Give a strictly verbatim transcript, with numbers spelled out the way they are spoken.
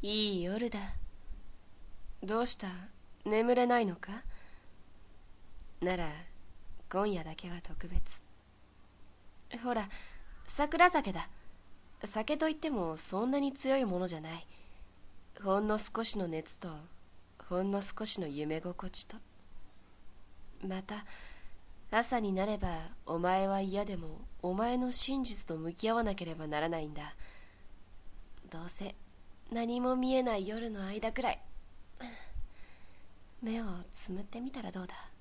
いい夜だ。どうした？眠れないのか？なら今夜だけは特別。ほら、桜酒だ。酒といってもそんなに強いものじゃない。ほんの少しの熱とほんの少しの夢心地と、また朝になればお前は嫌でもお前の真実と向き合わなければならないんだ。どうせ何も見えない夜の間くらい目をつむってみたらどうだ。